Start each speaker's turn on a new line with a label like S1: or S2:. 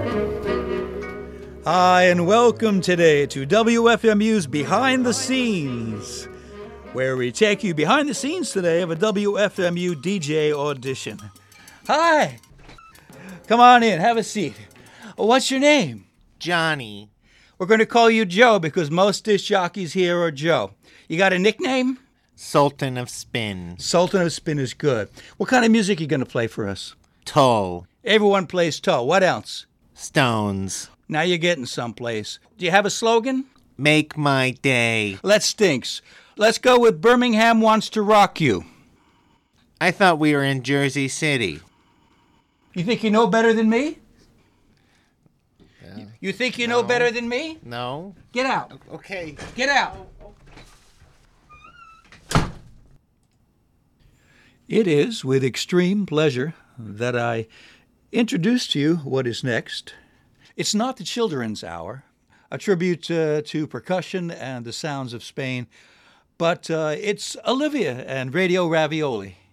S1: Hi, and welcome today to WFMU's Behind the Scenes, where we take you behind the scenes today of a WFMU DJ audition. Hi! Come on in, have a seat. What's your name?
S2: Johnny.
S1: We're going to call you Joe because most disc jockeys here are Joe. You got a nickname?
S2: Sultan of Spin.
S1: Sultan of Spin is good. What kind of music are you going to play for us?
S2: Toe.
S1: Everyone plays toe. What else?
S2: Stones.
S1: Now you're getting someplace. Do you have a slogan?
S2: Make my day.
S1: Let's stinks. Let's go with Birmingham Wants to Rock You.
S2: I thought we were in Jersey City.
S1: You think you know better than me?
S2: Yeah.
S1: You think you know better than me?
S2: No.
S1: Get out.
S2: Okay.
S1: Get out. It is with extreme pleasure that I introduce to you what is next. It's not the Children's Hour, a tribute to percussion and the sounds of Spain, but it's Olivia and Radio Ravioli.